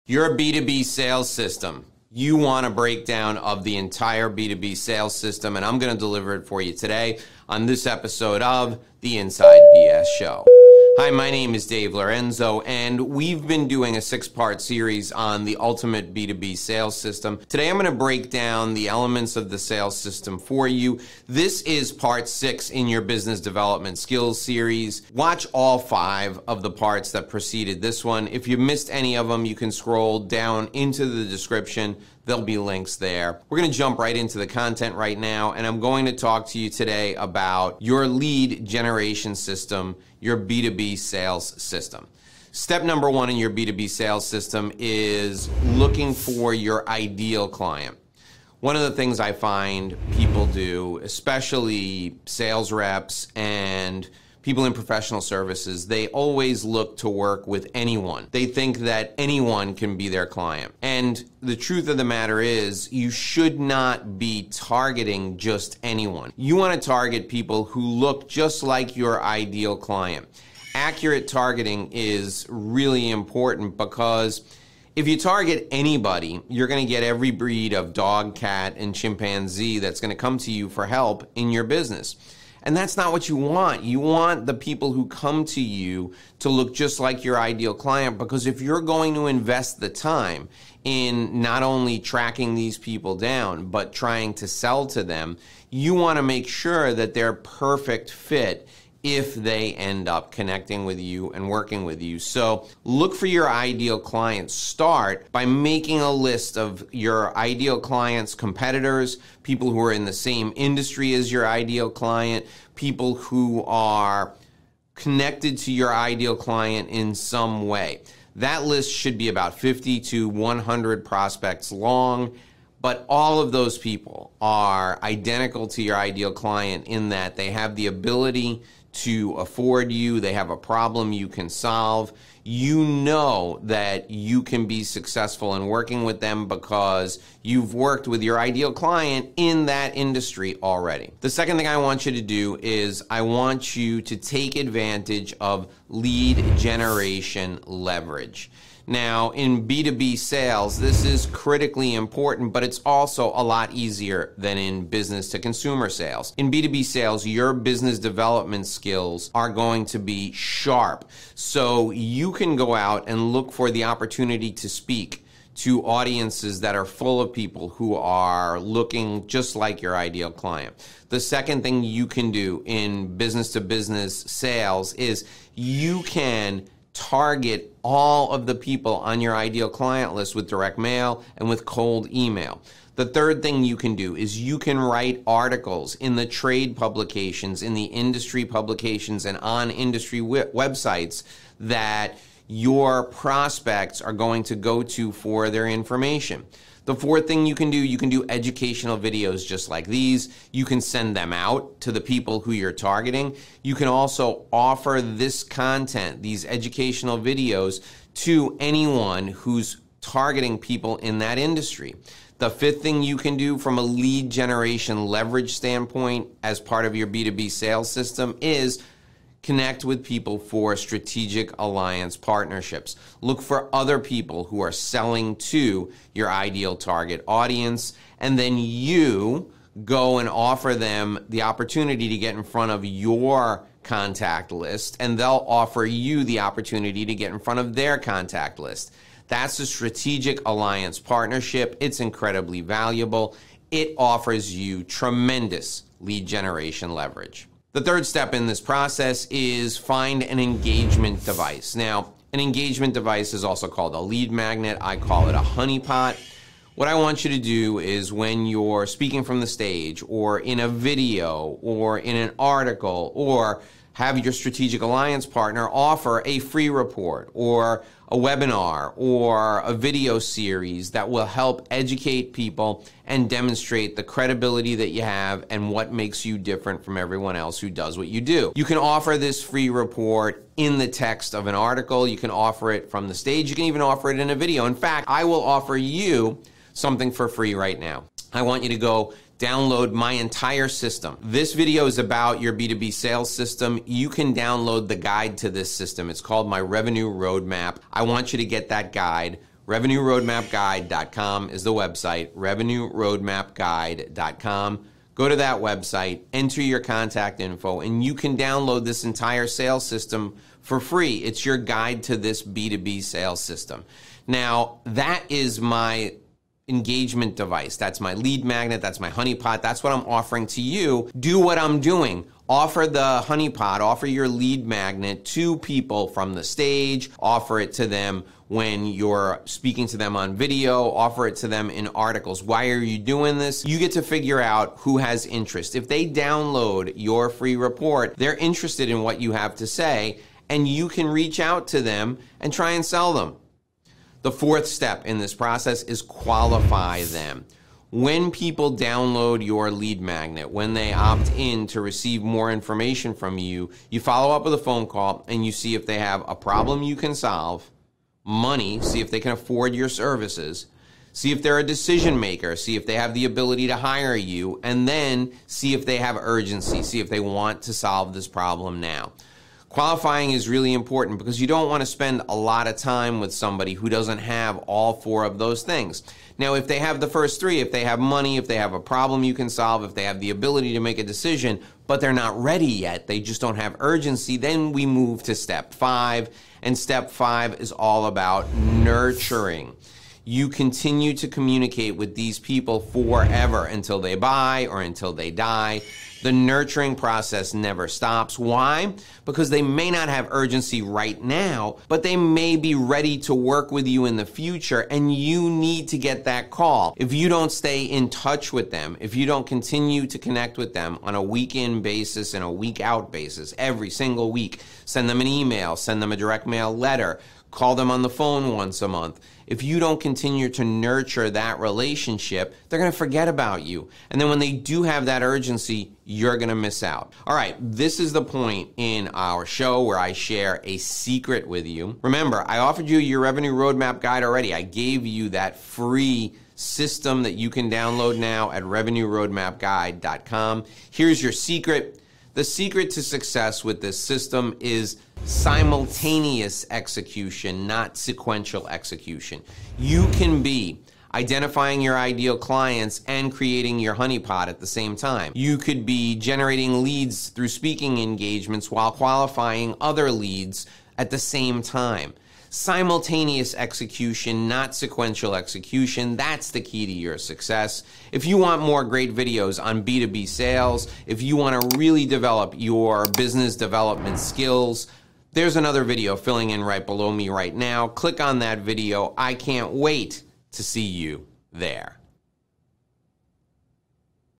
Your B2B sales system. You want a breakdown of the entire B2B sales system, and I'm going to deliver it for you today on this episode of the Inside BS Show. Hi, my name is Dave Lorenzo, and we've been doing a 6-part series on the ultimate B2B sales system. Today, I'm going to break down the elements of the sales system for you. This is part 6 in your business development skills series. Watch all 5 of the parts that preceded this one. If you missed any of them, you can scroll down into the description. There'll be links there. We're going to jump right into the content right now, and I'm going to talk to you today about your lead generation system, your B2B sales system. Step number 1 in your B2B sales system is looking for your ideal client. One of the things I find people do, especially sales reps and people in professional services, they always look to work with anyone. They think that anyone can be their client. And the truth of the matter is, you should not be targeting just anyone. You want to target people who look just like your ideal client. Accurate targeting is really important because if you target anybody, you're going to get every breed of dog, cat, and chimpanzee that's going to come to you for help in your business. And that's not what you want. You want the people who come to you to look just like your ideal client, because if you're going to invest the time in not only tracking these people down, but trying to sell to them, you want to make sure that they're perfect fit if they end up connecting with you and working with you. So look for your ideal clients. Start by making a list of your ideal clients' competitors, people who are in the same industry as your ideal client, people who are connected to your ideal client in some way. That list should be about 50 to 100 prospects long. But all of those people are identical to your ideal client in that they have the ability to afford you, they have a problem you can solve. You know that you can be successful in working with them because you've worked with your ideal client in that industry already. The second thing I want you to do is I want you to take advantage of lead generation leverage. Now, in B2B sales, this is critically important, but it's also a lot easier than in business-to-consumer sales. In B2B sales, your business development skills are going to be sharp. So you can go out and look for the opportunity to speak to audiences that are full of people who are looking just like your ideal client. The second thing you can do in business-to-business sales is you can target all of the people on your ideal client list with direct mail and with cold email. The third thing you can do is you can write articles in the trade publications, in the industry publications, and on industry websites that your prospects are going to go to for their information. The fourth thing you can do educational videos just like these. You can send them out to the people who you're targeting. You can also offer this content, these educational videos, to anyone who's targeting people in that industry. The fifth thing you can do from a lead generation leverage standpoint as part of your B2B sales system is connect with people for strategic alliance partnerships. Look for other people who are selling to your ideal target audience, and then you go and offer them the opportunity to get in front of your contact list, and they'll offer you the opportunity to get in front of their contact list. That's a strategic alliance partnership. It's incredibly valuable. It offers you tremendous lead generation leverage. The third step in this process is find an engagement device. Now, an engagement device is also called a lead magnet. I call it a honeypot. What I want you to do is when you're speaking from the stage or in a video or in an article or have your strategic alliance partner offer a free report or a webinar or a video series that will help educate people and demonstrate the credibility that you have and what makes you different from everyone else who does what you do. You can offer this free report in the text of an article. You can offer it from the stage. You can even offer it in a video. In fact, I will offer you something for free right now. I want you to go download my entire system. This video is about your B2B sales system. You can download the guide to this system. It's called My Revenue Roadmap. I want you to get that guide RevenueRoadmapGuide.com is the website, RevenueRoadmapGuide.com. Go to that website, enter your contact info, and you can download this entire sales system for free. It's your guide to this B2B sales system. Now, that is my engagement device. That's my lead magnet. That's my honeypot. That's what I'm offering to you. Do what I'm doing. Offer the honeypot, offer your lead magnet to people from the stage, offer it to them when you're speaking to them on video, offer it to them in articles. Why are you doing this? You get to figure out who has interest. If they download your free report, they're interested in what you have to say, and you can reach out to them and try and sell them. The fourth step in this process is qualify them. When people download your lead magnet, when they opt in to receive more information from you, you follow up with a phone call and you see if they have a problem you can solve, money, see if they can afford your services, see if they're a decision maker, see if they have the ability to hire you, and then see if they have urgency, see if they want to solve this problem now. Qualifying is really important because you don't want to spend a lot of time with somebody who doesn't have all four of those things. Now, if they have the first three, if they have money, if they have a problem you can solve, if they have the ability to make a decision, but they're not ready yet, they just don't have urgency, then we move to step 5. And step 5 is all about nurturing. You continue to communicate with these people forever until they buy or until they die. The nurturing process never stops. Why? Because they may not have urgency right now, but they may be ready to work with you in the future, and you need to get that call. If you don't stay in touch with them, if you don't continue to connect with them on a week-in basis and a week-out basis, every single week, send them an email, send them a direct mail letter, call them on the phone once a month. If you don't continue to nurture that relationship, they're going to forget about you. And then when they do have that urgency, you're going to miss out. All right, this is the point in our show where I share a secret with you. Remember, I offered you your revenue roadmap guide already. I gave you that free system that you can download now at RevenueRoadmapGuide.com. Here's your secret. The secret to success with this system is simultaneous execution, not sequential execution. You can be identifying your ideal clients and creating your honeypot at the same time. You could be generating leads through speaking engagements while qualifying other leads at the same time. Simultaneous execution, not sequential execution. That's the key to your success. If you want more great videos on B2B sales, if you want to really develop your business development skills, there's another video filling in right below me right now. Click on that video. I can't wait to see you there.